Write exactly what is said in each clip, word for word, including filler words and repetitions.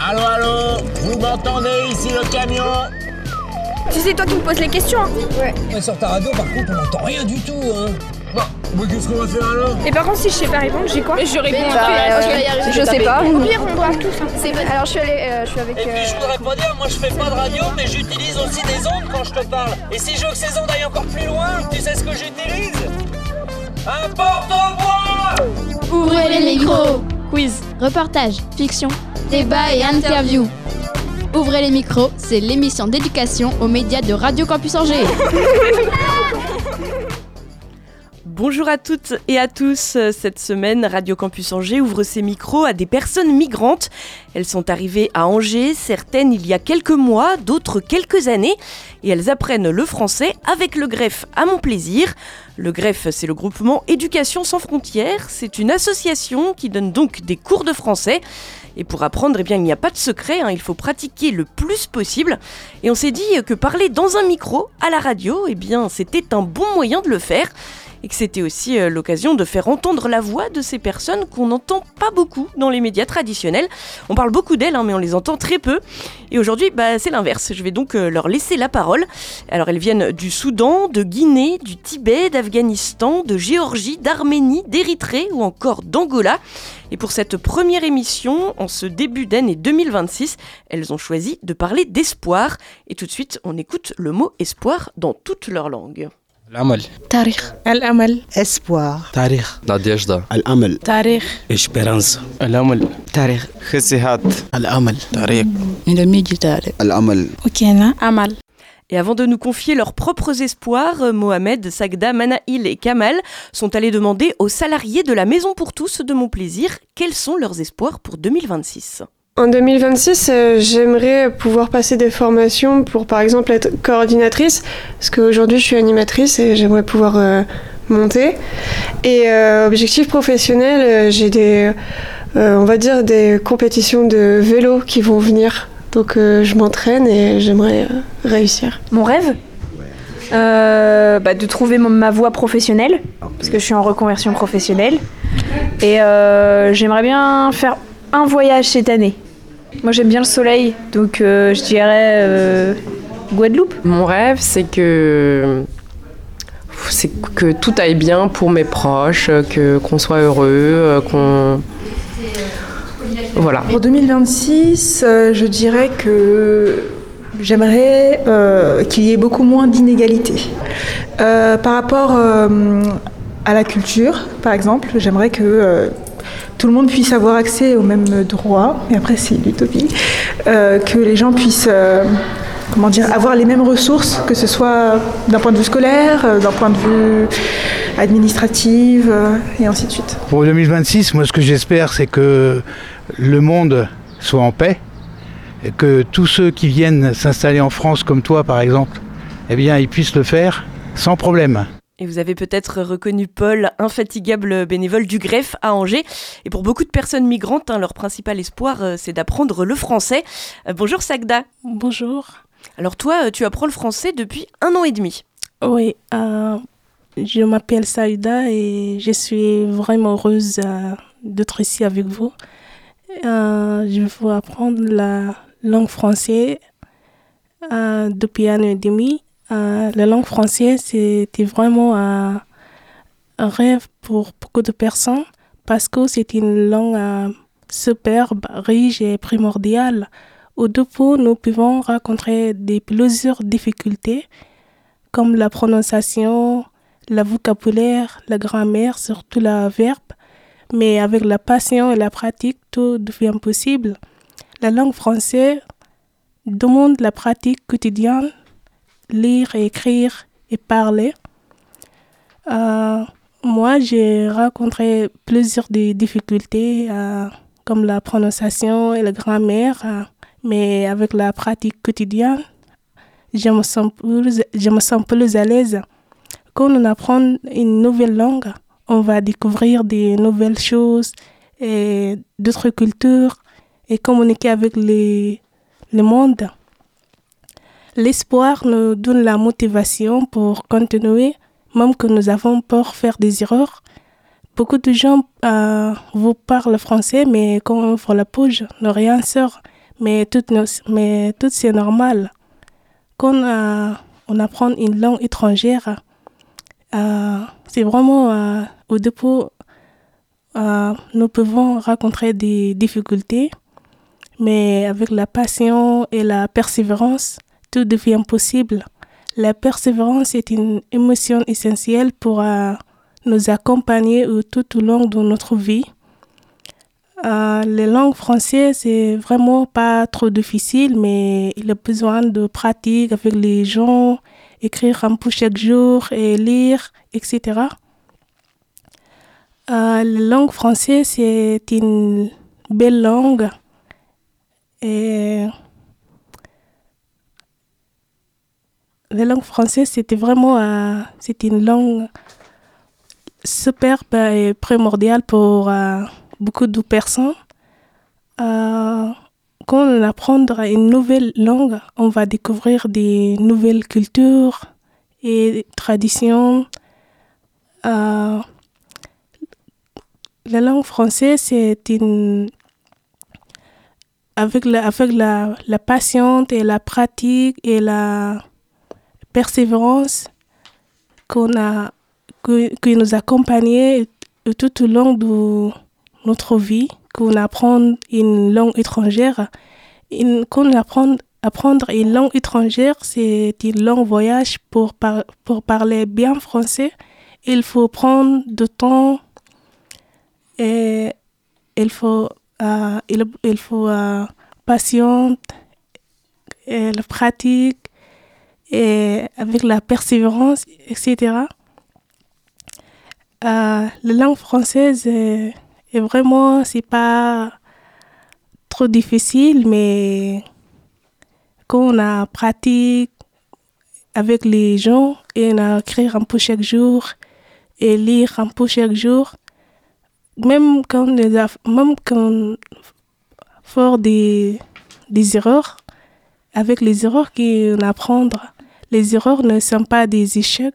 Allô, allô, vous m'entendez ici le camion? Si c'est toi qui me poses les questions. Ouais. Mais sur ta radio, par contre, on n'entend rien du tout, hein. Bon, mais qu'est-ce qu'on va faire alors? Et par contre, si je sais pas répondre, j'ai quoi? Mais je réponds. Mais bah, euh, tu vas y arriver, je sais pas. Au pire, on parle tous. Hein. C'est bon. Alors je suis allée, euh, je suis avec. Et puis je voudrais pas dire, moi je fais pas de radio, mais j'utilise aussi des ondes quand je te parle. Et si je veux que ces ondes aillent encore plus loin, tu sais ce que j'utilise? Un porte-voix! Ouvrez les micros. Quiz, reportage, fiction, débat et interview. Ouvrez les micros, c'est l'émission d'éducation aux médias de Radio Campus Angers. Bonjour à toutes et à tous. Cette semaine, Radio Campus Angers ouvre ses micros à des personnes migrantes. Elles sont arrivées à Angers, certaines il y a quelques mois, d'autres quelques années. Et elles apprennent le français avec le greffe à mon plaisir. Le greffe, c'est le groupement Éducation sans frontières. C'est une association qui donne donc des cours de français. Et pour apprendre, eh bien, il n'y a pas de secret, hein, il faut pratiquer le plus possible. Et on s'est dit que parler dans un micro, à la radio, eh bien, c'était un bon moyen de le faire. Et que c'était aussi euh, l'occasion de faire entendre la voix de ces personnes qu'on n'entend pas beaucoup dans les médias traditionnels. On parle beaucoup d'elles, hein, mais on les entend très peu. Et aujourd'hui, bah, c'est l'inverse. Je vais donc euh, leur laisser la parole. Alors, elles viennent du Soudan, de Guinée, du Tibet, d'Afghanistan, de Géorgie, d'Arménie, d'Érythrée ou encore d'Angola. Et pour cette première émission, en ce début d'année deux mille vingt-six, elles ont choisi de parler d'espoir. Et tout de suite, on écoute le mot espoir dans toutes leurs langues. الأمل تاريخ الأمل espoir تاريخ ناديجدا الأمل تاريخ إسبيرانسا الأمل تاريخ خسيهات الأمل طريق نميجي تاريخ الأمل وكينا أمل. Et avant de nous confier leurs propres espoirs, Mohamed, Sagda, Manaïl et Kamal sont allés demander aux salariés de la Maison pour tous de Mon Plaisir quels sont leurs espoirs pour deux mille vingt-six. En deux mille vingt-six, euh, j'aimerais pouvoir passer des formations pour, par exemple, être coordinatrice, parce qu'aujourd'hui, je suis animatrice et j'aimerais pouvoir euh, monter. Et euh, objectif professionnel, euh, j'ai des, euh, on va dire, des compétitions de vélo qui vont venir. Donc, euh, je m'entraîne et j'aimerais euh, réussir. Mon rêve euh, bah, de trouver mon, ma voie professionnelle, parce que je suis en reconversion professionnelle. Et euh, j'aimerais bien faire un voyage cette année. Moi j'aime bien le soleil, donc euh, je dirais euh, Guadeloupe. Mon rêve c'est que c'est que tout aille bien pour mes proches, que qu'on soit heureux, qu'on voilà. Pour deux mille vingt-six, euh, je dirais que j'aimerais euh, qu'il y ait beaucoup moins d'inégalités. Euh, par rapport euh, à la culture, par exemple, j'aimerais que euh, tout le monde puisse avoir accès aux mêmes droits, et après c'est l'utopie, euh, que les gens puissent euh, comment dire, avoir les mêmes ressources, que ce soit d'un point de vue scolaire, d'un point de vue administratif, euh, et ainsi de suite. Pour deux mille vingt-six, moi ce que j'espère c'est que le monde soit en paix, et que tous ceux qui viennent s'installer en France comme toi par exemple, eh bien ils puissent le faire sans problème. Et vous avez peut-être reconnu Paul, infatigable bénévole du greffe à Angers. Et pour beaucoup de personnes migrantes, hein, leur principal espoir, euh, c'est d'apprendre le français. Euh, bonjour Sagda. Bonjour. Alors toi, euh, tu apprends le français depuis un an et demi. Oui, euh, je m'appelle Saïda et je suis vraiment heureuse euh, d'être ici avec vous. Euh, je veux apprendre la langue française euh, depuis un an et demi. Euh, la langue française, c'était vraiment un, un rêve pour beaucoup de personnes parce que c'est une langue euh, superbe, riche et primordiale. Au dépôt, nous pouvons rencontrer des plusieurs difficultés comme la prononciation, le vocabulaire, la grammaire, surtout le verbe. Mais avec la passion et la pratique, tout devient possible. La langue française demande la pratique quotidienne, lire, écrire et parler. Euh, moi, j'ai rencontré plusieurs des difficultés, euh, comme la prononciation et la grammaire, euh, mais avec la pratique quotidienne, je me sens plus, je me sens plus à l'aise. Quand on apprend une nouvelle langue, on va découvrir des nouvelles choses et d'autres cultures et communiquer avec les, le monde. L'espoir nous donne la motivation pour continuer, même que nous avons peur de faire des erreurs. Beaucoup de gens euh, vous parlent français, mais quand on ouvre la page, ne rien sort. mais tout, mais tout c'est normal. Quand euh, on apprend une langue étrangère, euh, c'est vraiment euh, au début, euh, nous pouvons rencontrer des difficultés, mais avec la passion et la persévérance, tout devient possible. La persévérance est une émotion essentielle pour euh, nous accompagner tout au long de notre vie. Euh, les langues françaises, c'est vraiment pas trop difficile, mais il a besoin de pratique avec les gens, écrire un peu chaque jour et lire, et cetera. Euh, la langue française, c'est une belle langue. Et la langue française, c'était vraiment euh, c'est une langue superbe et primordiale pour euh, beaucoup de personnes. Euh, quand on apprend une nouvelle langue, on va découvrir des nouvelles cultures et traditions. Euh, la langue française, c'est une... Avec, la, avec la, la patience et la pratique et la persévérance qu'on a, que, qui nous accompagne tout au long de notre vie, qu'on apprend une langue étrangère. Une, qu'on apprend, apprendre une langue étrangère, c'est une longue voyage pour, par, pour parler bien français. Il faut prendre du temps et il faut, euh, il, il faut euh, patience et la pratique et avec la persévérance, et cetera. Euh, la langue française est, est vraiment, c'est pas trop difficile, mais quand on a pratique avec les gens et on a écrit un peu chaque jour et lire un peu chaque jour, même quand on, a, même quand on fait des, des erreurs, avec les erreurs qu'on apprend, les erreurs ne sont pas des échecs.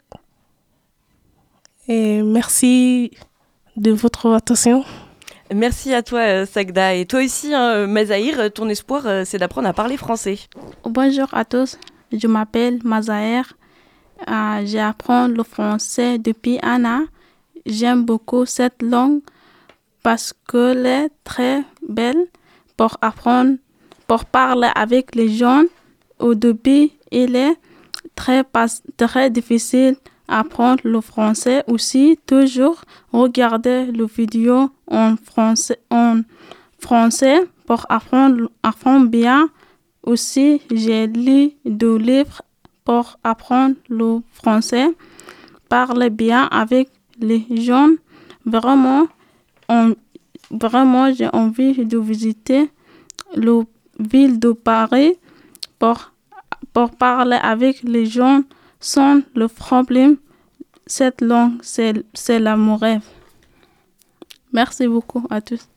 Et merci de votre attention. Merci à toi, Sagda. Et toi aussi, hein, Mazahir, ton espoir, c'est d'apprendre à parler français. Bonjour à tous, je m'appelle Mazahir. Euh, j'apprends le français depuis un an. J'aime beaucoup cette langue parce qu'elle est très belle pour apprendre, pour parler avec les gens. Au début, il est très, très difficile apprendre le français aussi. Toujours regarder les vidéos en français, en français pour apprendre, apprendre bien. Aussi, j'ai lu des livres pour apprendre le français. Parler bien avec les gens. Vraiment, on, vraiment j'ai envie de visiter la ville de Paris pour, pour parler avec les gens sans le problème. Cette langue, c'est, c'est là mon rêve. Merci beaucoup à tous.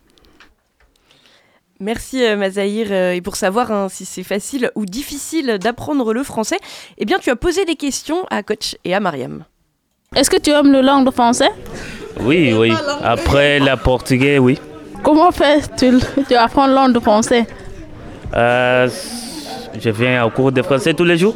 Merci euh, Mazahir. Euh, et pour savoir hein, si c'est facile ou difficile d'apprendre le français, eh bien tu as posé des questions à Coach et à Mariam. Est-ce que tu aimes la langue française? Oui, oui. Après le portugais, oui. Comment fais-tu tu apprends la langue française? euh, Je viens au cours de français tous les jours.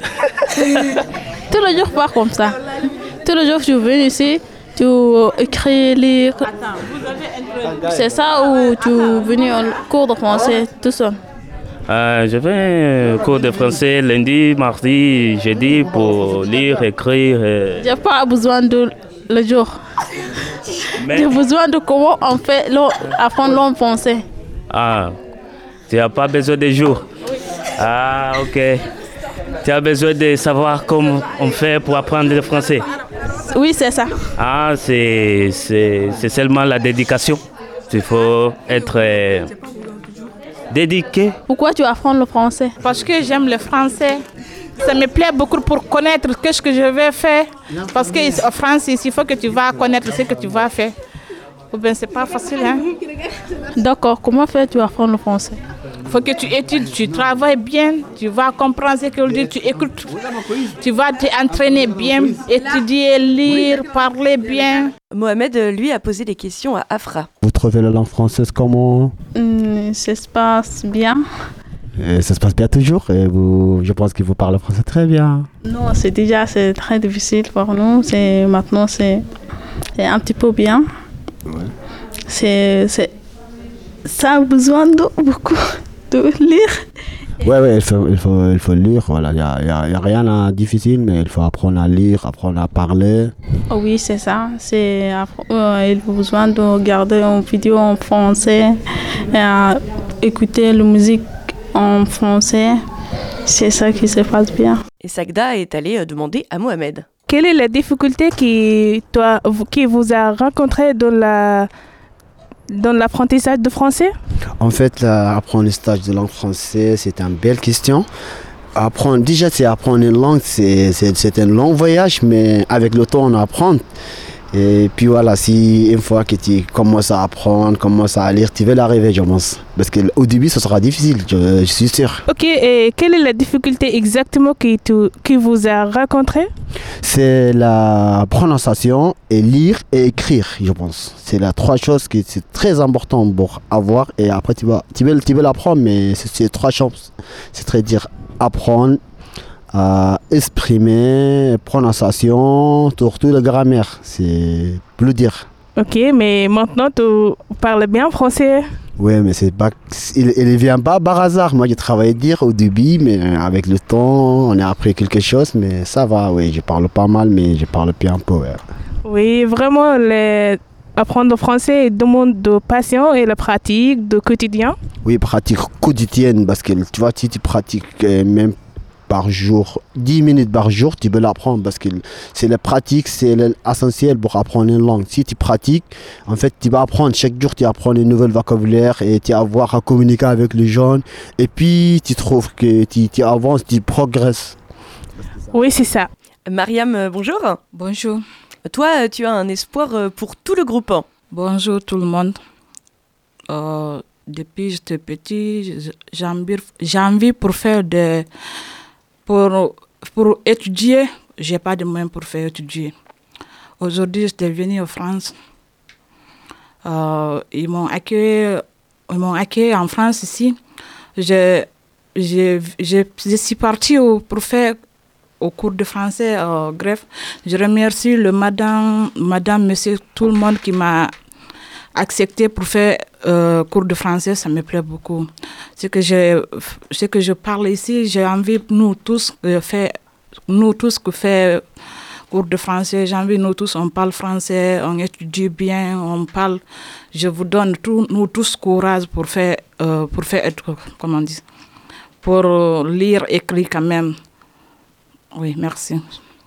Tous les jours, pas comme ça. Tous les jours, tu viens ici, tu écris, lire. C'est ça ou tu viens au cours de français tout seul? Euh, je viens au cours de français lundi, mardi, jeudi pour lire, écrire. Et... J'ai pas besoin de le jour. Mais... J'ai besoin de comment on fait apprendre le français. Ah, tu n'as pas besoin de jours. Ah, ok. Tu as besoin de savoir comment on fait pour apprendre le français. Oui, c'est ça. Ah, c'est, c'est, c'est seulement la dédication. Il faut être euh, dédié. Pourquoi tu apprends le français? Parce que j'aime le français. Ça me plaît beaucoup pour connaître ce que je vais faire. Parce qu'en France, il faut que tu vas connaître ce que tu vas faire. Ben, c'est pas facile, hein? D'accord. Comment fais-tu apprendre le français? Il faut que tu étudies, tu travailles bien, tu vas comprendre ce que dit, tu écoutes, tu vas t'entraîner bien, étudier, lire, parler bien. Mohamed, lui, a posé des questions à Afra. Vous trouvez la langue française comment? mmh, Ça se passe bien. Et ça se passe bien toujours et vous, je pense que vous parlez français très bien. Non, c'est déjà c'est très difficile pour nous. C'est, maintenant, c'est, c'est un petit peu bien. Ouais. C'est, c'est, ça a besoin de beaucoup de lire. Ouais, ouais, il faut, il faut, il faut lire. Voilà, il n'y a, y a, y a rien de difficile, mais il faut apprendre à lire, apprendre à parler. Oui, c'est ça. C'est, euh, il faut besoin de regarder une vidéo en français, et, euh, écouter la musique en français. C'est ça qui se passe bien. Et Sagda est allée demander à Mohamed. Quelle est la difficulté qui, toi, qui vous a rencontré dans la dans l'apprentissage de français? En fait, l'apprentissage de langue française, c'est une belle question. Apprendre, déjà, c'est apprendre une langue, c'est, c'est, c'est un long voyage, mais avec le temps, on apprend. Et puis voilà, si une fois que tu commences à apprendre, commences à lire, tu vas l'arriver, je pense. Parce qu'au début, ce sera difficile, je, je suis sûr. Ok, et quelle est la difficulté exactement qui, tu, qui vous a rencontré? C'est la prononciation et lire et écrire, je pense. C'est les trois choses qui sont très importantes pour avoir. Et après, tu vas, tu vas, tu vas l'apprendre, mais c'est, c'est trois choses. C'est-à-dire apprendre, à exprimer, prononciation, surtout la grammaire, c'est plus dire. Ok, mais maintenant tu parles bien français? Oui, mais c'est pas, il ne vient pas par hasard. Moi, j'ai travaillé dire au début, mais avec le temps, on a appris quelque chose, mais ça va, oui, je parle pas mal, mais je parle bien un peu. Ouais. Oui, vraiment, les... apprendre le français demande de patience et la pratique de quotidien. Oui, pratique quotidienne, parce que tu vois, si tu pratiques même par jour, dix minutes par jour, tu peux l'apprendre parce que c'est la pratique, c'est l'essentiel pour apprendre une langue. Si tu pratiques, en fait, tu vas apprendre chaque jour, tu apprends une nouvelle vocabulaire et tu vas avoir à communiquer avec les gens. Et puis, tu trouves que tu, tu avances, tu progresses. Oui, c'est ça. Mariam, bonjour. Bonjour. Toi, tu as un espoir pour tout le groupe. Bonjour tout le monde. Euh, depuis que j'étais petit, j'ai envie, j'ai envie pour faire des... Pour, pour étudier, je n'ai pas de moyens pour faire étudier. Aujourd'hui, j'étais venue en France. Euh, ils m'ont accueilli, ils m'ont accueilli en France ici. Je, je, je, je suis partie au, pour faire au cours de français euh, greffe. Je remercie le madame, madame, monsieur, tout le monde qui m'a accepté pour faire euh, cours de français, ça me plaît beaucoup. Ce que je, ce que je parle ici, j'ai envie, nous tous, de faire, nous tous qui faisons cours de français, j'ai envie, nous tous, on parle français, on étudie bien, on parle. Je vous donne tout, nous tous courage pour faire, euh, pour faire être, comment on dit, pour euh, lire, écrire quand même. Oui, merci.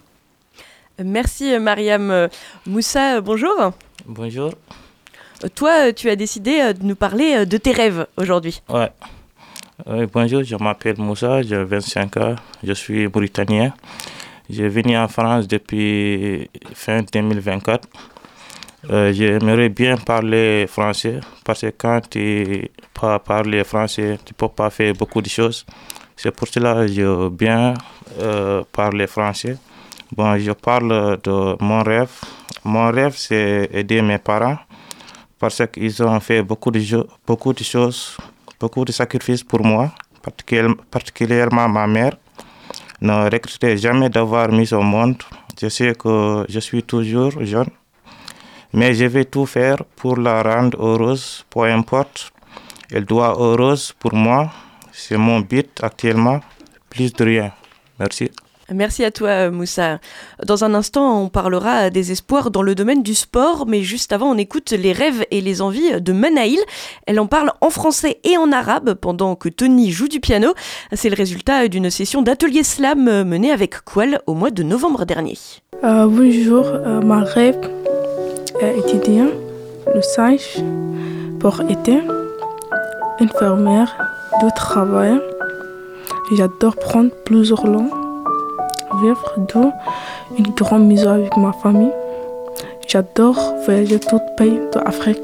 Merci Mariam. Moussa, bonjour. Bonjour. Toi, tu as décidé de nous parler de tes rêves aujourd'hui. Ouais. Euh, bonjour, je m'appelle Moussa, j'ai vingt-cinq ans, je suis mauritanien. J'ai venu en France depuis fin deux mille vingt-quatre. Euh, j'aimerais bien parler français parce que quand tu ne peux pas parler français, tu ne peux pas faire beaucoup de choses. C'est pour cela que je veux bien euh, parler français. Bon, je parle de mon rêve. Mon rêve, c'est aider mes parents parce qu'ils ont fait beaucoup de, jo- beaucoup de choses, beaucoup de sacrifices pour moi, particulièrement ma mère. Ne regrettais jamais d'avoir mis au monde. Je sais que je suis toujours jeune, mais je vais tout faire pour la rendre heureuse, peu importe. Elle doit être heureuse pour moi. C'est mon but actuellement, plus de rien. Merci. Merci à toi, Moussa. Dans un instant, on parlera des espoirs dans le domaine du sport, mais juste avant, on écoute les rêves et les envies de Manaïl. Elle en parle en français et en arabe pendant que Tony joue du piano. C'est le résultat d'une session d'atelier slam menée avec Qual au mois de novembre dernier. Euh, bonjour, euh, ma rêve est étudiant, le sage pour être infirmière de travail. J'adore prendre plusieurs langues. Vivre dans une grande maison avec ma famille. J'adore voyager tout le pays de l'Afrique.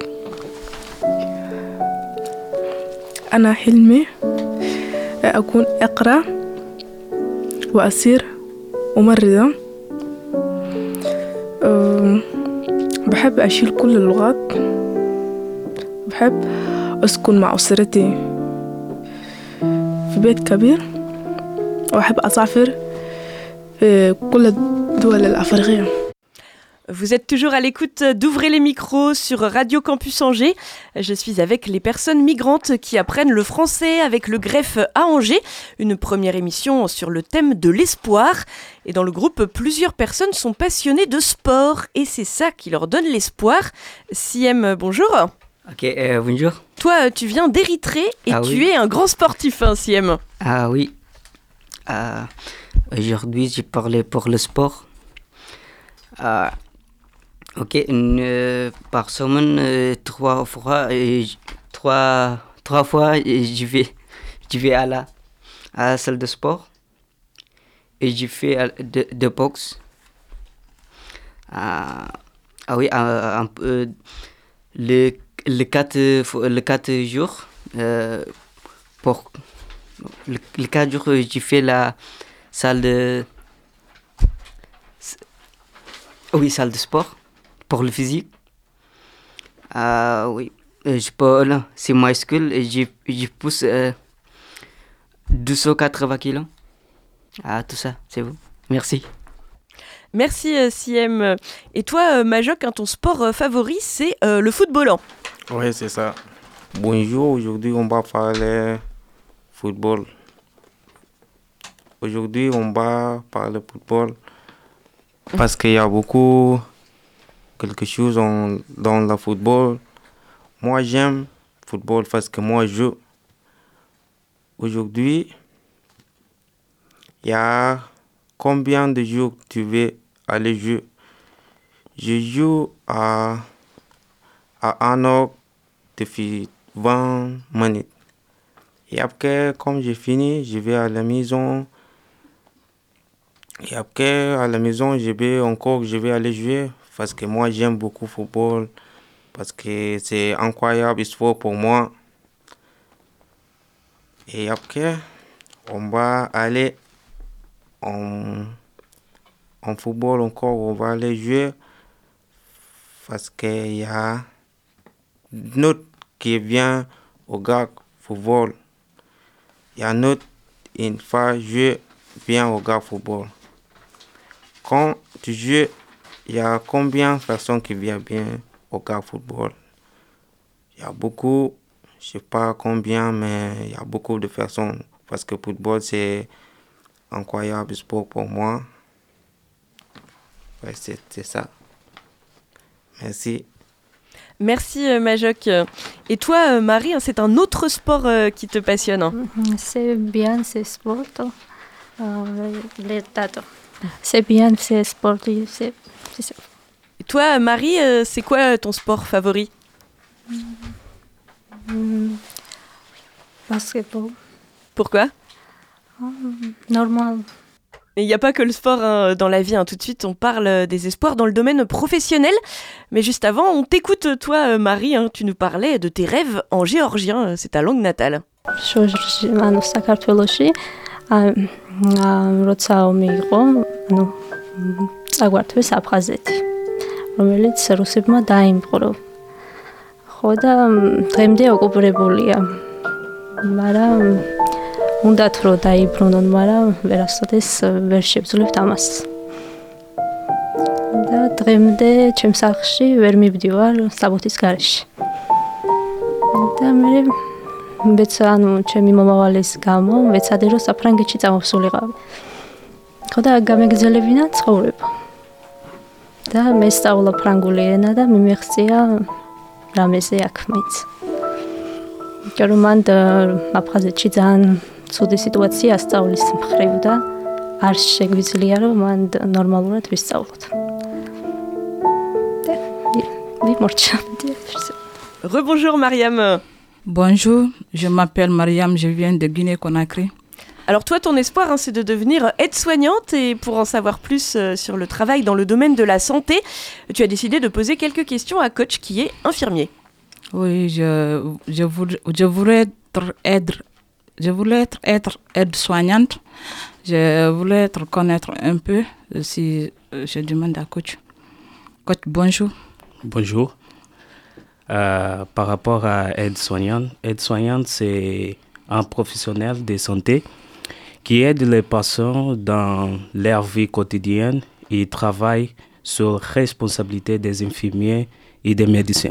أنا حلمي أكون أقرأ وأصير ممرضة. أه بحب أشيل كل اللغات. بحب أسكن مع أسرتي في بيت كبير وأحب أسافر في كل الدول الأفريقية. Vous êtes toujours à l'écoute d'Ouvrez les micros sur Radio Campus Angers. Je suis avec les personnes migrantes qui apprennent le français avec le greffe à Angers, une première émission sur le thème de l'espoir. Et dans le groupe, plusieurs personnes sont passionnées de sport et c'est ça qui leur donne l'espoir. Siem, bonjour. Ok, euh, bonjour. Toi, tu viens d'Érythrée et ah, tu oui. es un grand sportif, hein, Siem. Ah oui. Euh, aujourd'hui, j'ai parlé pour le sport. Euh, Ok, une, euh, par semaine, euh, trois fois, euh, trois, trois fois, je vais, je vais à la, à la salle de sport et je fais euh, de, de boxe. Ah, ah oui, un, un, euh, le, le, quatre, le quatre jours, euh, pour le, le quatre jours, je fais la salle de, oui, salle de sport. Pour le physique, euh, oui, je peux, là, c'est muscle et je, je pousse euh, deux cent quatre-vingts kilos. Ah, tout ça, c'est vous. Merci. Merci euh, Siem. Et toi, euh, Majok, hein, ton sport euh, favori, c'est euh, le football. Oui, c'est ça. Bonjour, aujourd'hui on va parler football. Aujourd'hui on va parler football parce qu'il y a beaucoup... quelque chose en, dans le football. Moi, j'aime le football parce que moi, je joue. Aujourd'hui, il y a combien de jours tu veux aller jouer? Je joue à, à un heure depuis vingt minutes. Et après, comme j'ai fini, je vais à la maison. Et après, à la maison, je vais encore, je vais aller jouer. Parce que moi, j'aime beaucoup le football. Parce que c'est incroyable sport pour moi. Et après, on va aller en, en football encore. On va aller jouer. Parce qu'il y a notre qui vient au gars football. Il y a notre, une fois jouer, vient au gars football. Quand tu joues, il y a combien de personnes qui viennent bien au gars football? Il y a beaucoup, je ne sais pas combien, mais il y a beaucoup de personnes. Parce que le football, c'est incroyable sport pour moi. Ouais, c'est, c'est ça. Merci. Merci euh, Majok. Et toi, euh, Marie, hein, c'est un autre sport euh, qui te passionne. Hein. C'est bien ce sport. Euh, le tato. C'est bien ce sport. C'est... Et toi, Marie, euh, c'est quoi ton sport favori? mmh. Basketball. Pourquoi? oh, Normal. Il n'y a pas que le sport hein, dans la vie. Hein. Tout de suite, on parle des espoirs dans le domaine professionnel. Mais juste avant, on t'écoute, toi, Marie. Hein, tu nous parlais de tes rêves en géorgien. C'est ta langue natale. წაგვართვეს აფხაზეთი, რომელიც რუსებმა დაიმყრო. ხო და დღემდე ოკუპირებულია. მაგრამ უნდათ რომ დაიბრუნონ, მაგრამ ვერასოდეს ვერ შევძლებთ ამას. და დღემდე ჩემს სახლში ვერ მივდივარ საბუთის გარეშე. და მე მეც ანუ ჩემი მომავალის გამო ვეცადე რომ საფრანგეთში წამოვსულიყავი. ხო და გამეგზელებინა ცხოვრება. და მესწავლა ფრანგული ენა და მიმეღწია რამეზე აქ მეც. ჯერ მან აფხაზეთში ძალიან ცუდი სიტუაცია სწავლის მხრივ და არ შეგვიძლია რომ მან ნორმალურად ვისწავლოთ. და ვიმორჩა. Rebonjour Mariam. Bonjour, je m'appelle Mariam, je viens de Guinée-Conakry. Alors toi, ton espoir, hein, c'est de devenir aide-soignante et pour en savoir plus euh, sur le travail dans le domaine de la santé, tu as décidé de poser quelques questions à Coach qui est infirmier. Oui, je, je, voudrais, je voulais être aide, je voulais être, être aide-soignante. Je voulais être connaître un peu si je demande à Coach. Coach, bonjour. Bonjour. Euh, par rapport à aide-soignante, aide-soignante, c'est un professionnel de santé qui aide les patients dans leur vie quotidienne et travaille sur la responsabilité des infirmiers et des médecins.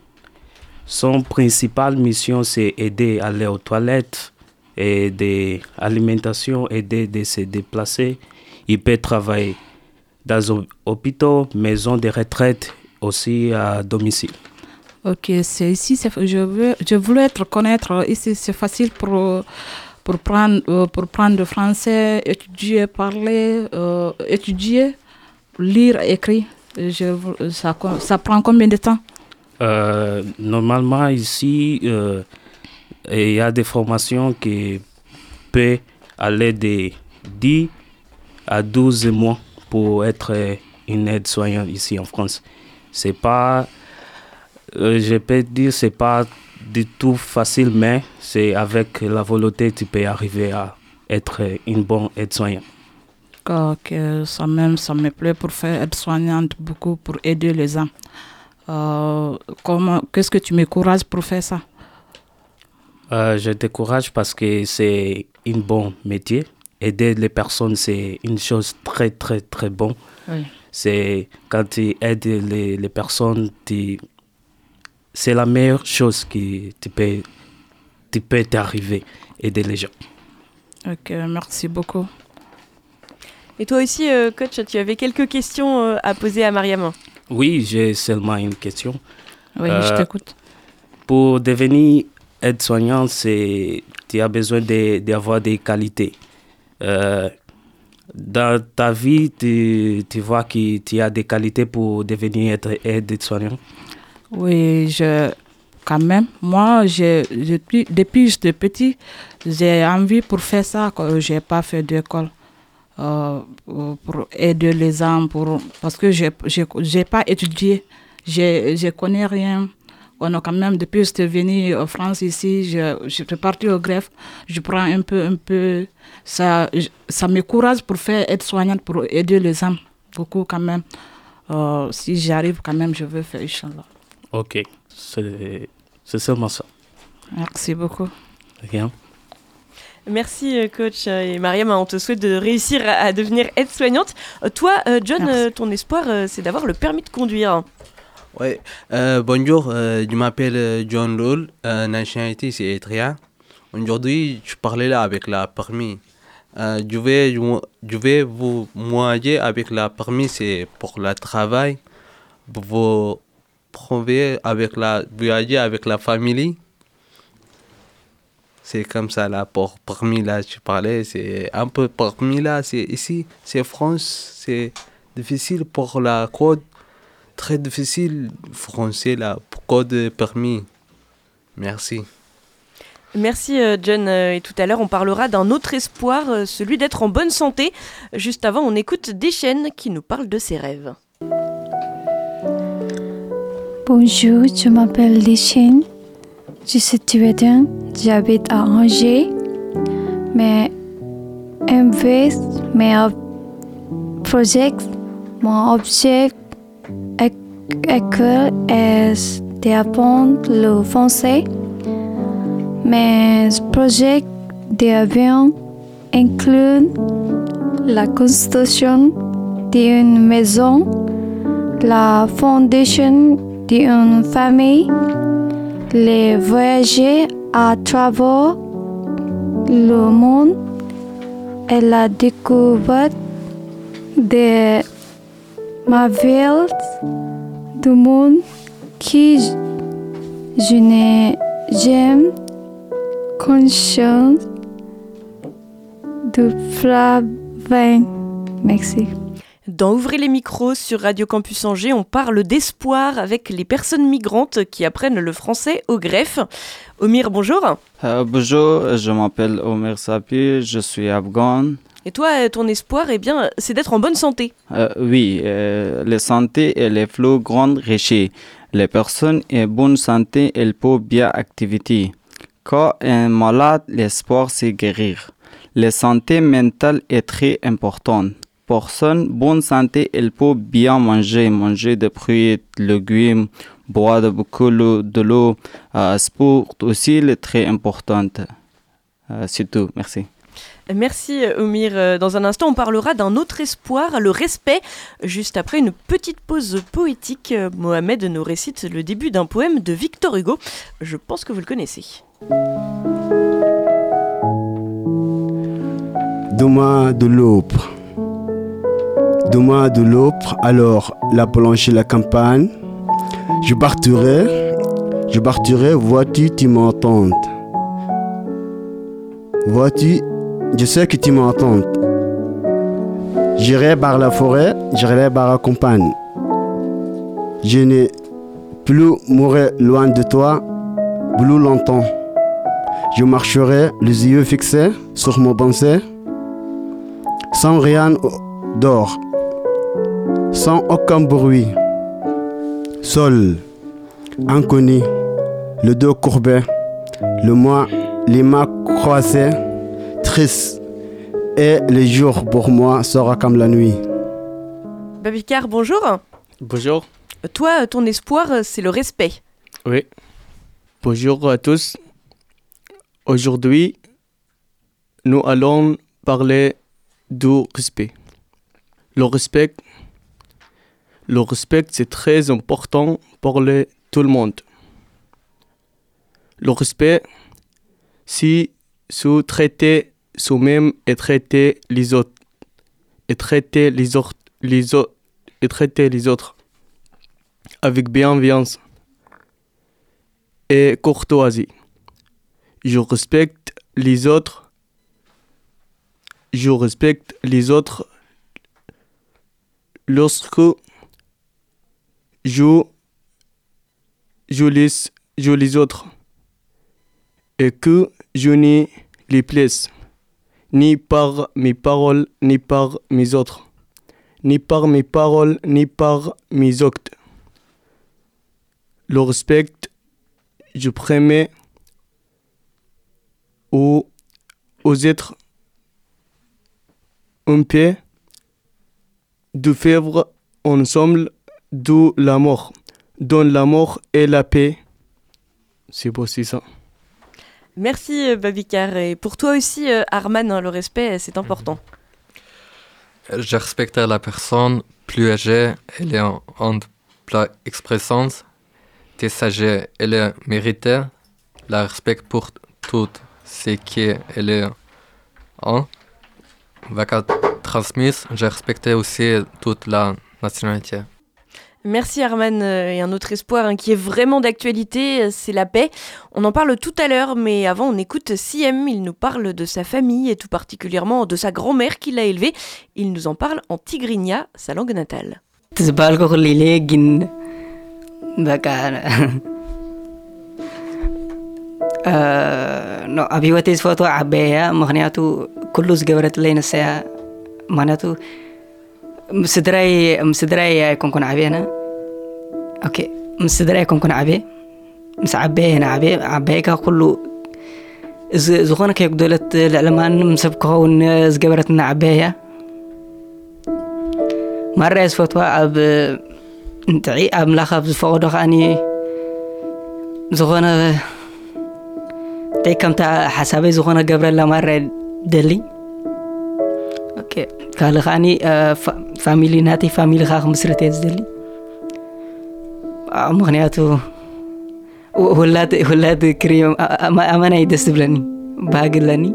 Son principale mission, c'est aider à aller aux toilettes et de l'alimentation, aider de se déplacer. Il peut travailler dans un hôpital, maison de retraite, aussi à domicile. Ok, c'est ici, c'est, je, veux, je voulais être connaître, ici c'est facile pour, pour, prendre, euh, pour prendre le français, étudier, parler, euh, étudier, lire, écrire. Je, ça, ça prend combien de temps? Euh, normalement, ici, euh, il y a des formations qui peuvent aller de dix à douze mois pour être une aide-soignante ici en France. C'est pas, euh, je peux dire, c'est pas du tout facile, mais c'est avec la volonté que tu peux arriver à être une bonne aide-soignante. Ok, ça même, ça me plaît pour faire aide-soignante, beaucoup pour aider les gens. Euh, comment, qu'est-ce que tu m'encourages pour faire ça? Euh, je t'encourage parce que c'est un bon métier. Aider les personnes, c'est une chose très, très, très bonne. Oui. C'est quand tu aides les, les personnes, tu, c'est la meilleure chose qui tu peux, tu peux t'arriver, aider les gens. Ok, merci beaucoup. Et toi aussi, euh, coach, tu avais quelques questions euh, à poser à Mariam. Oui, j'ai seulement une question. Oui, euh, je t'écoute. Pour devenir aide-soignant, c'est, tu as besoin de, d'avoir des qualités. Euh, dans ta vie, tu, tu vois que tu as des qualités pour devenir aide-soignant? Oui, je, quand même. Moi, j'ai, depuis, depuis que j'étais petit, j'ai envie pour faire ça. Je n'ai pas fait d'école. Euh, pour aider les gens, pour, parce que je n'ai pas étudié, je ne connais rien. On a quand même, depuis que je suis venue en France ici, je, je suis partie au greffe, je prends un peu, un peu, ça, ça me courage pour faire être soignante, pour aider les gens, beaucoup quand même. Euh, si j'arrive quand même, je veux faire, Inch'Allah. Ok, c'est, c'est seulement ça. Merci beaucoup. Rien. Merci coach et Mariam, on te souhaite de réussir à devenir aide-soignante. Toi, John, Merci. Ton espoir, c'est d'avoir le permis de conduire. Oui, euh, bonjour, euh, je m'appelle John Lowell, euh, nationalité c'est érythréen. Aujourd'hui, je parlais là avec la permis. Euh, je, vais, je vais vous moyer avec la permis, c'est pour le travail, pour vous prouver avec la, voyager avec la famille. C'est comme ça là, pour permis là, tu parlais, c'est un peu permis là, c'est ici, c'est France, c'est difficile pour la code, très difficile français là, pour code permis. Merci. Merci John, et tout à l'heure on parlera d'un autre espoir, celui d'être en bonne santé. Juste avant, on écoute Deschênes qui nous parle de ses rêves. Bonjour, je m'appelle Deschênes. Je suis suédoise, j'habite à Angers, mais M V, mes projets, mon objectif école est d'apprendre le français. Mes projets d'avion incluent la construction d'une maison, la fondation d'une famille, les voyager à travers le monde et la découverte de ma ville du monde qui je n'ai jamais conscience de travail. Merci. Dans Ouvrez les micros sur Radio Campus Angers, on parle d'espoir avec les personnes migrantes qui apprennent le français au greffe. Omir, bonjour. Euh, bonjour, je m'appelle Omir Sapi, je suis afghan. Et toi, ton espoir, eh bien, c'est d'être en bonne santé. Euh, oui, euh, la santé est le plus grand richesse. Les personnes en bonne santé, elles peuvent bien activité. Quand un malade, l'espoir, c'est guérir. La santé mentale est très importante. Personne bonne santé, elle peut bien manger, manger des fruits, des légumes, boire beaucoup de l'eau. Euh, sport aussi est très important. Euh, c'est tout, merci. Merci Omir. Dans un instant, on parlera d'un autre espoir, le respect. Juste après une petite pause poétique, Mohamed nous récite le début d'un poème de Victor Hugo. Je pense que vous le connaissez. Demain de l'aube. Demain de l'aube, alors la planche et la campagne. Je partirai, je partirai, vois-tu, tu m'entends. Vois-tu, je sais que tu m'entends. J'irai par la forêt, j'irai par la campagne. Je n'ai plus mourrai loin de toi, plus longtemps. Je marcherai les yeux fixés sur mon pensée, sans rien d'or, sans aucun bruit, seul, inconnu, le dos courbé, le moi, les mains croisées, triste, et le jour pour moi sera comme la nuit. Babicar, bonjour. Bonjour. Toi, ton espoir, c'est le respect. Oui. Bonjour à tous. Aujourd'hui, nous allons parler du respect. Le respect, le respect, c'est très important pour les, tout le monde. Le respect, si se traiter soi-même et traiter les autres, et traiter les autres, les autres, et traiter les autres avec bienveillance et courtoisie. Je respecte les autres. Je respecte les autres lorsque je, je, laisse, je les autres et que je n'y les place ni par mes paroles ni par mes autres, ni par mes paroles ni par mes actes. Le respect, je permets aux, aux êtres un peu de faire ensemble de l'amour, dans l'amour et la paix. C'est beau, c'est ça. Merci Babicar. Et pour toi aussi, Arman, hein, le respect, c'est important. Je respecte la personne plus âgée, elle est en, en pleine expression. T'es sage, elle est méritée. La respect pour tout ce qu'elle est en. Va transmise, je respecte aussi toute la nationalité. Merci Arman. Et un autre espoir hein, qui est vraiment d'actualité, c'est la paix. On en parle tout à l'heure, mais avant on écoute Siem. Il nous parle de sa famille et tout particulièrement de sa grand-mère qui l'a élevé. Il nous en parle en tigrinya, sa langue natale. أبيوتي فوتو عباية مغنياتو كله زجبرت لي نسيا مغنياتو مسدراي مسدراي يكون كون عبينا أوكي مسدراي يكون كون عبي مس عباينا عبي عبايكا كله زغونا كيك دولت العلمان مسبكون زجبرتنا عباية مرة يسفوتو أب انتعي أب ملاخا بفوضو خاني زغونا كم تا حسابي زغونا قبل لا مرة دلي اوكي قال خاني فاميلي ناتي فاميلي خاخ مسرتي دلي مغنياتو ولاد ولاد كريم امانه يدسبلني باغلني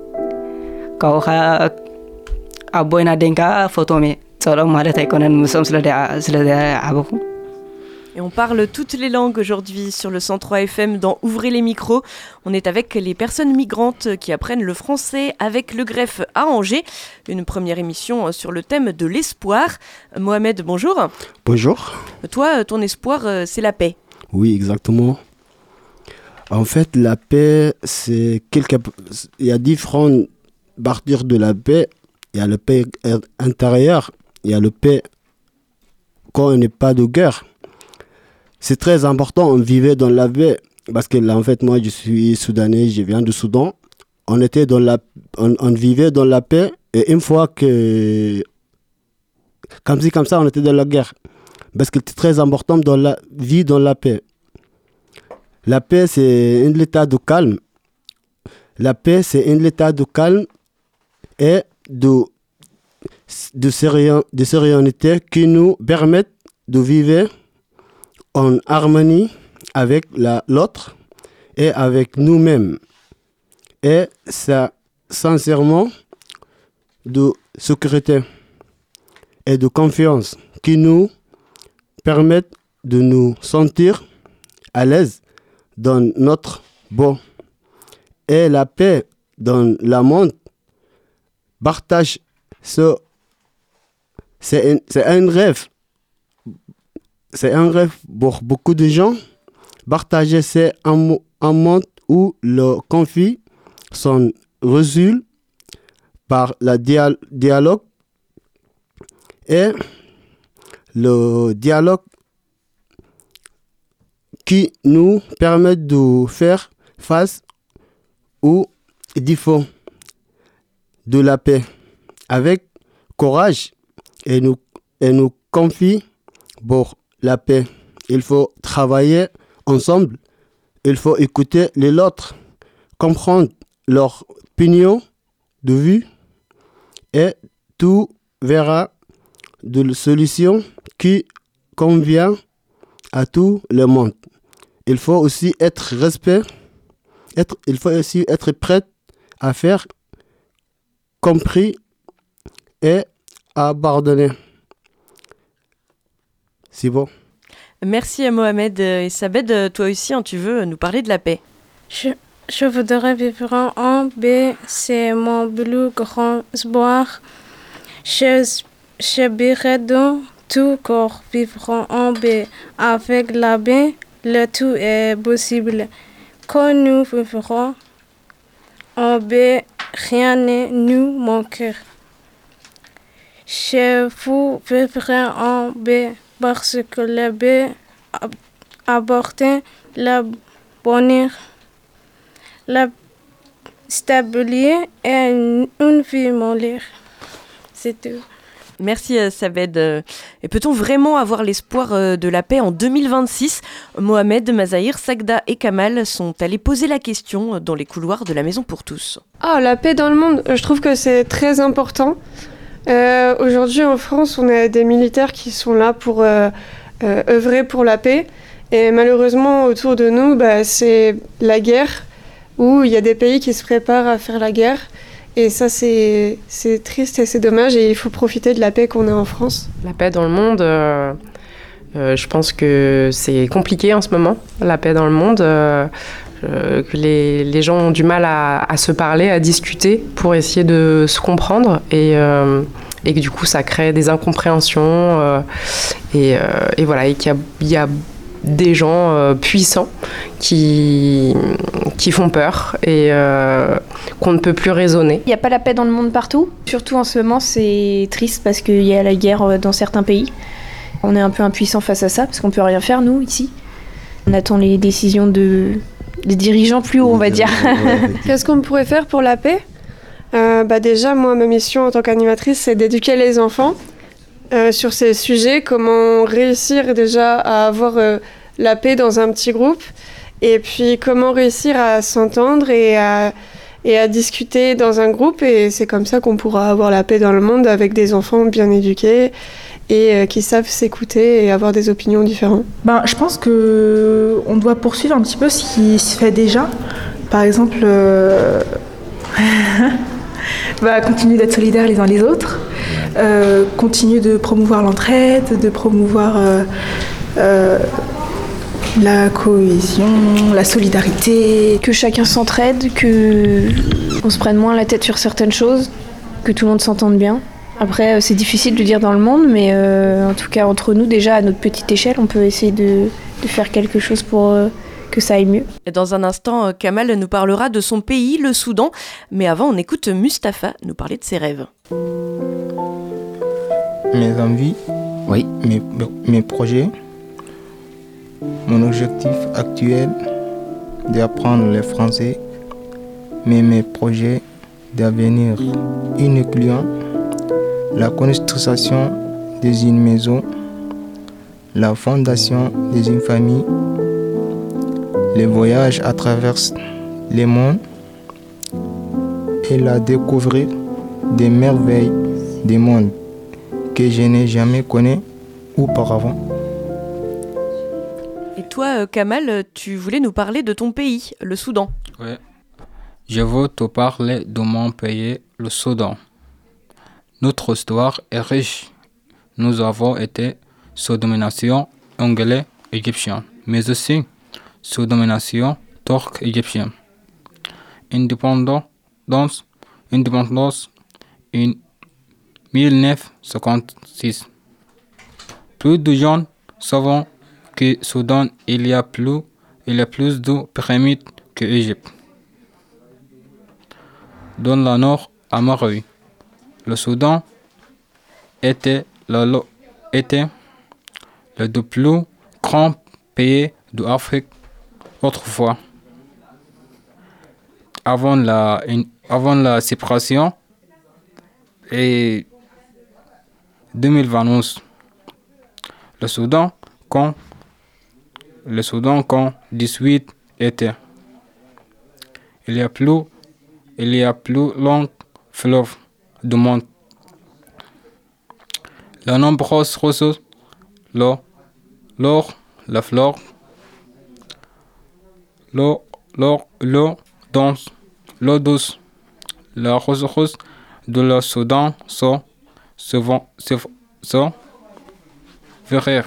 كوخا ابوينا دينكا فوتومي صلو مالت يكونن مسوم سلدا سلدا عبكم. Et on parle toutes les langues aujourd'hui sur le cent trois F M dans Ouvrez les micros. On est avec les personnes migrantes qui apprennent le français avec le greffe à Angers. Une première émission sur le thème de l'espoir. Mohamed, bonjour. Bonjour. Toi, ton espoir, c'est la paix. Oui, exactement. En fait, la paix, c'est quelque... Il y a différentes parties de la paix. Il y a la paix intérieure, il y a la paix quand il n'y a pas de guerre. C'est très important, on vivait dans la paix, parce que là, en fait, moi, je suis soudanais, je viens du Soudan. On était dans la, on, on vivait dans la paix, et une fois que, comme si, comme ça, on était dans la guerre. Parce que c'est très important dans la vie, dans la paix. La paix, c'est un état de calme. La paix, c'est un état de calme et de, de, sérénité, de sérénité qui nous permet de vivre en harmonie avec la, l'autre et avec nous-mêmes. Et c'est sincèrement de sécurité et de confiance qui nous permettent de nous sentir à l'aise dans notre beau. Et la paix dans le monde partage ce. C'est un, c'est un rêve. C'est un rêve pour beaucoup de gens. Partager, c'est un, un monde où le conflit sont résolus par le dia- dialogue. Et le dialogue qui nous permet de faire face aux défauts de la paix avec courage et nous, et nous confie pour la paix. Il faut travailler ensemble, il faut écouter les autres, comprendre leur opinion de vue et tout verra de solutions qui convient à tout le monde. Il faut aussi être respect, être, il faut aussi être prêt à faire compris et à pardonner. C'est bon. Merci à Mohamed et Sabed, toi aussi, hein, tu veux nous parler de la paix. Je, je voudrais vivre en paix, c'est mon plus grand espoir. Je J'aimerais donc tout corps vivre en paix. Avec la paix, le tout est possible. Quand nous vivrons en paix, rien ne nous manquera. Je vous vivrai en paix parce que la paix apporte le bonheur, la stabilité et une vie meilleure. C'est tout. Merci Sabed. Et peut-on vraiment avoir l'espoir de la paix en deux mille vingt-six ? Mohamed, Mazahir, Sagda et Kamal sont allés poser la question dans les couloirs de la Maison pour tous. Ah, la paix dans le monde, je trouve que c'est très important. Euh, aujourd'hui en France, on a des militaires qui sont là pour euh, euh, œuvrer pour la paix. Et malheureusement, autour de nous, bah, c'est la guerre, où il y a des pays qui se préparent à faire la guerre. Et ça, c'est, c'est triste et c'est dommage. Et il faut profiter de la paix qu'on a en France. La paix dans le monde, euh, euh, je pense que c'est compliqué en ce moment, la paix dans le monde. Euh, euh, que les, les gens ont du mal à, à se parler, à discuter pour essayer de se comprendre. Et, euh, et que du coup, ça crée des incompréhensions. Euh, et, euh, et voilà, et qu'il y a, il y a des gens euh, puissants qui, qui font peur et euh, qu'on ne peut plus raisonner. Il n'y a pas la paix dans le monde partout. Surtout en ce moment, c'est triste parce qu'il y a la guerre dans certains pays. On est un peu impuissant face à ça parce qu'on ne peut rien faire, nous, ici. On attend les décisions de, des dirigeants plus hauts, on va dire. Qu'est-ce qu'on pourrait faire pour la paix ? euh, bah Déjà, moi, ma mission en tant qu'animatrice, c'est d'éduquer les enfants Euh, sur ces sujets, comment réussir déjà à avoir euh, la paix dans un petit groupe et puis comment réussir à s'entendre et à, et à discuter dans un groupe, et c'est comme ça qu'on pourra avoir la paix dans le monde avec des enfants bien éduqués et euh, qui savent s'écouter et avoir des opinions différentes. Ben, je pense qu'on doit poursuivre un petit peu ce qui se fait déjà. Par exemple, euh... bah, continuer d'être solidaires les uns les autres. Euh, continuer de promouvoir l'entraide, de promouvoir euh, euh, la cohésion, la solidarité. Que chacun s'entraide, qu'on se prenne moins la tête sur certaines choses, que tout le monde s'entende bien. Après, c'est difficile de dire dans le monde, mais euh, en tout cas, entre nous, déjà, à notre petite échelle, on peut essayer de, de faire quelque chose pour euh, que ça aille mieux. Et dans un instant, Kamal nous parlera de son pays, le Soudan. Mais avant, on écoute Mustapha nous parler de ses rêves. Mes envies, oui. mes, mes projets, mon objectif actuel d'apprendre le français, mais mes projets d'avenir incluant la construction d'une maison, la fondation d'une famille, les voyages à travers le monde, et à découvrir des merveilles du monde que je n'ai jamais connues auparavant. Et toi, Kamal, tu voulais nous parler de ton pays, le Soudan. Oui. Je veux te parler de mon pays, le Soudan. Notre histoire est riche. Nous avons été sous domination anglaise égyptienne, mais aussi sous domination turque égyptienne. Indépendance, indépendance en mille neuf cent cinquante-six. Plus de gens savent qu'au Soudan, il y a plus, il y a plus de pyramides que l'Égypte. Dans le nord, à Marawi, le Soudan était le, était le deux plus grand pays d'Afrique autrefois. Avant la, avant la séparation, et deux mille vingt-onze, le Soudan compte le Soudan compte dix-huit États. Il y a plus il y a plus long fleuve du monde. Les nombreuses ressources, l'eau, l'or, la flore, l'eau, l'eau, l'eau dense, l'eau douce, les ressources de le Soudan sont souvent sont verts.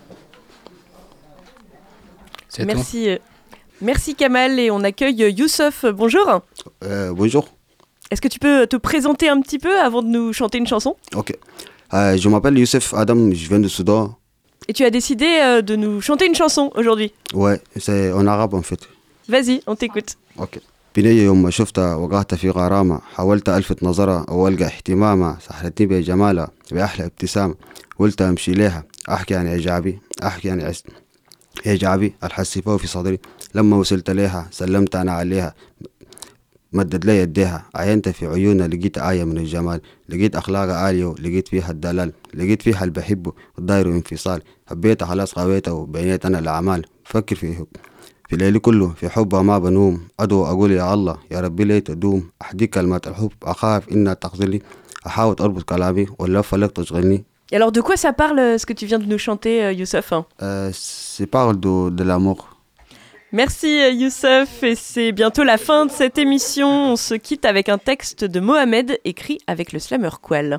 C'est Merci. Tout. Merci Kamal et on accueille Youssef. Bonjour. Euh, bonjour. Est-ce que tu peux te présenter un petit peu avant de nous chanter une chanson ? Ok. Euh, je m'appelle Youssef Adam, je viens du Soudan. Et tu as décidé euh, de nous chanter une chanson aujourd'hui ? Ouais, c'est en arabe en fait. Vas-y, on t'écoute. Ok. بنية يوم شفتها وقعت في غرامة حاولت ألفت نظرها أو ألقى اهتمامها سحرتني بجمالها بأحلى ابتسامة قلت أمشي ليها أحكي عن إعجابي أحكي عن عز إعجابي الحسيفه في صدري لما وصلت ليها سلمت أنا عليها مدد لي يديها عينت في عيونها لقيت آية من الجمال لقيت أخلاقها عالية لقيت فيها الدلال لقيت فيها اللي بحبه والداير انفصال حبيتها خلاص قويتها وبينيت أنا الأعمال فكر فيه في الليل كله في حبها ما بنوم أدعو أقول يا الله يا ربي ليه تدوم أحدي كلمات الحب أخاف إنها تخذلني أحاول أربط كلامي واللفة لك تشغلني. Et alors de quoi ça parle ce que tu viens de nous chanter, Youssef ? euh, Ça parle de, de l'amour. Merci Youssef et c'est bientôt la fin de cette émission. On se quitte avec un texte de Mohamed écrit avec le slammer Qual.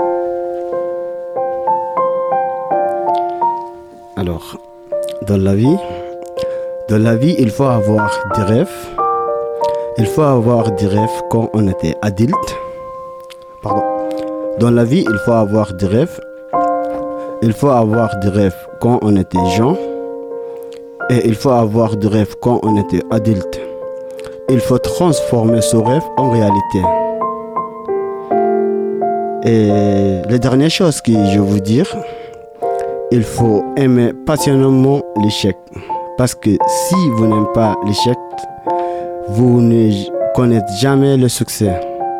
Alors, dans la vie, dans la vie, il faut avoir des rêves. Il faut avoir des rêves quand on était adulte. Pardon. Dans la vie, il faut avoir des rêves. Il faut avoir des rêves quand on était jeune. Et il faut avoir des rêves quand on était adulte. Il faut transformer ce rêve en réalité. Et la dernière chose que je veux vous dire, il faut aimer passionnément l'échec. Parce que si vous n'aimez pas l'échec, vous ne connaissez jamais le succès.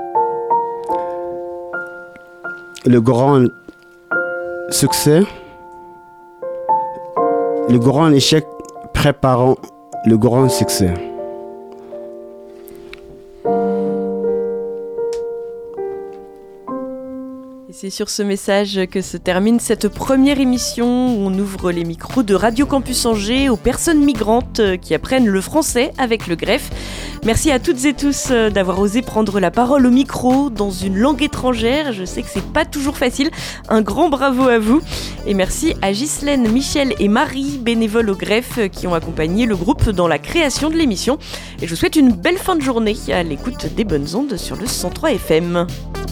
Le grand succès, le grand échec préparant le grand succès. C'est sur ce message que se termine cette première émission où on ouvre les micros de Radio Campus Angers aux personnes migrantes qui apprennent le français avec le greffe. Merci à toutes et tous d'avoir osé prendre la parole au micro dans une langue étrangère. Je sais que c'est pas toujours facile. Un grand bravo à vous. Et merci à Ghislaine, Michel et Marie, bénévoles au greffe, qui ont accompagné le groupe dans la création de l'émission. Et je vous souhaite une belle fin de journée à l'écoute des bonnes ondes sur le cent trois F M.